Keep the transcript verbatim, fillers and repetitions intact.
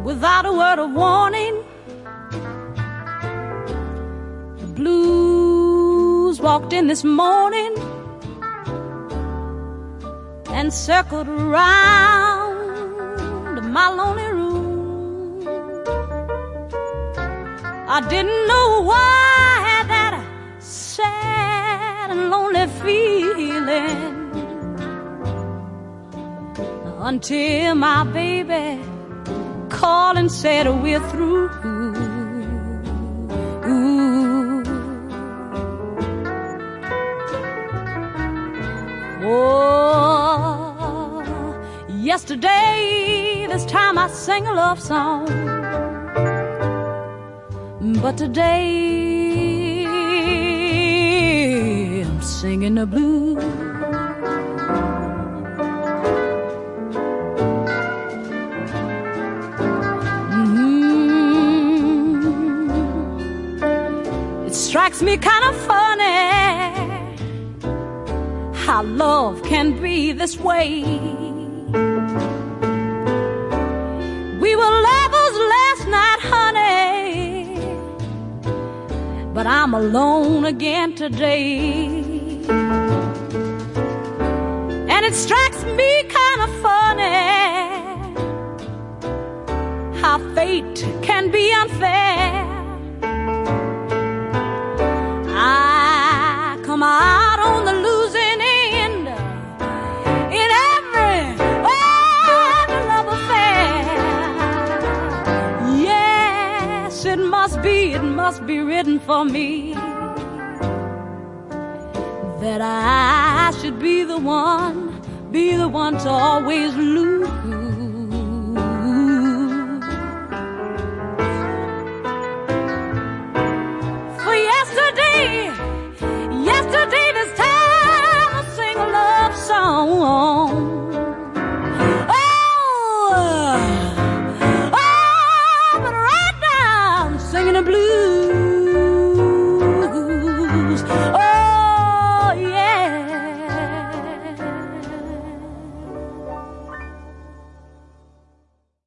without a word of warning. The blues walked in this morning and circled around my lonely room. I didn't know why I had that sad and lonely feeling until my baby called and said we're through. Ooh. Oh, yesterday this time I sang a love song, but today I'm singing the blues. Strikes me kind of funny how love can be this way. We were lovers last night, honey, but I'm alone again today. And it strikes me kind of funny how fate can be unfair. Come out on the losing end in every, every love affair. Yes, it must be, it must be written for me that I should be the one, be the one to always lose.